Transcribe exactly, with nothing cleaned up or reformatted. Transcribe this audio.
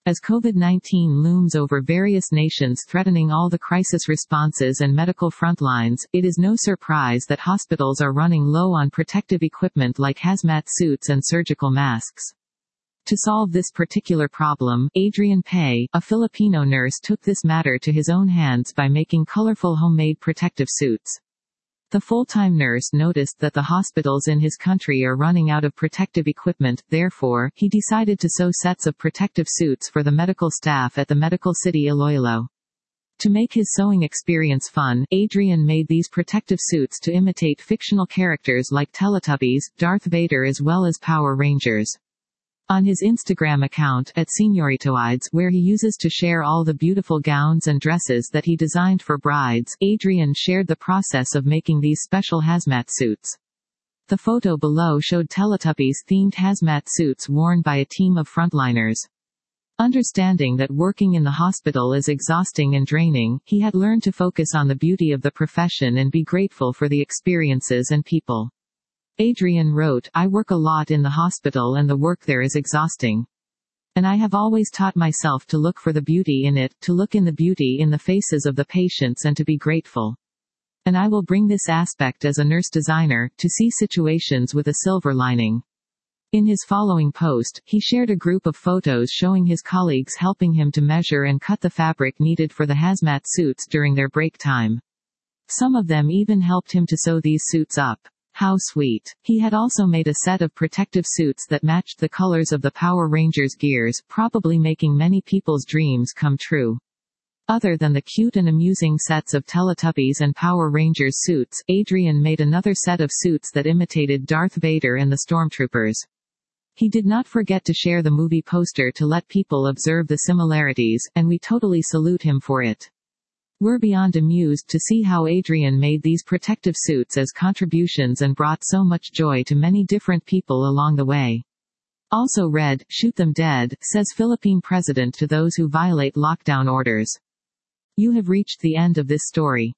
As COVID nineteen looms over various nations threatening all the crisis responses and medical frontlines, it is no surprise that hospitals are running low on protective equipment like hazmat suits and surgical masks. To solve this particular problem, Adrian Pay, a Filipino nurse, took this matter to his own hands by making colorful homemade protective suits. The full-time nurse noticed that the hospitals in his country are running out of protective equipment, therefore, he decided to sew sets of protective suits for the medical staff at the Medical City Iloilo. To make his sewing experience fun, Adrian made these protective suits to imitate fictional characters like Teletubbies, Darth Vader as well as Power Rangers. On his Instagram account, at Señoritoides, where he uses to share all the beautiful gowns and dresses that he designed for brides, Adrian shared the process of making these special hazmat suits. The photo below showed Teletubbies-themed hazmat suits worn by a team of frontliners. Understanding that working in the hospital is exhausting and draining, he had learned to focus on the beauty of the profession and be grateful for the experiences and people. Adrian wrote, "I work a lot in the hospital and the work there is exhausting. And I have always taught myself to look for the beauty in it, to look in the beauty in the faces of the patients and to be grateful. And I will bring this aspect as a nurse designer, to see situations with a silver lining." In his following post, he shared a group of photos showing his colleagues helping him to measure and cut the fabric needed for the hazmat suits during their break time. Some of them even helped him to sew these suits up. How sweet. He had also made a set of protective suits that matched the colors of the Power Rangers gears, probably making many people's dreams come true. Other than the cute and amusing sets of Teletubbies and Power Rangers suits, Adrian made another set of suits that imitated Darth Vader and the Stormtroopers. He did not forget to share the movie poster to let people observe the similarities, and we totally salute him for it. We're beyond amused to see how Adrian made these protective suits as contributions and brought so much joy to many different people along the way. Also read, "Shoot them dead," says Philippine president to those who violate lockdown orders. You have reached the end of this story.